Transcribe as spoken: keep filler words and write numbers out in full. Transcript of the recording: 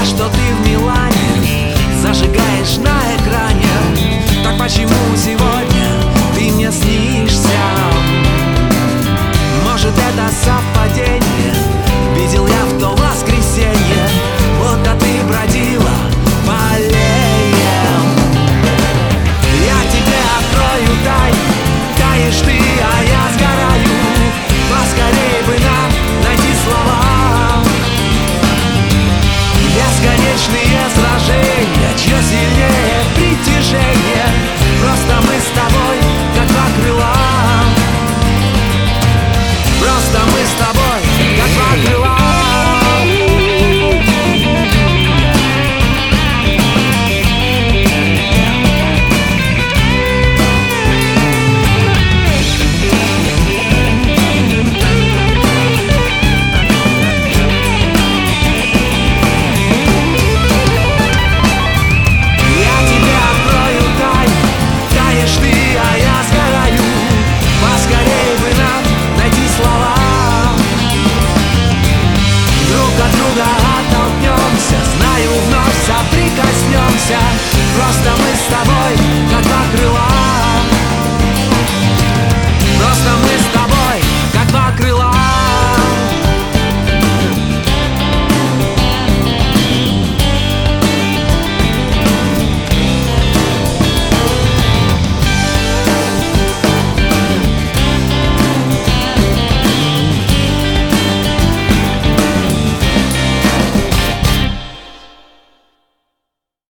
я, что ты в Милане зажигаешь на экране. Так почему сегодня ты мне снишься? Может, это совпадение? Видел я в то воскресенье, будто ты бродила по аллеям. Я тебе открою тайну, таешь ты, а я сгораю. Поскорей бы нам найти слова. Бесконечный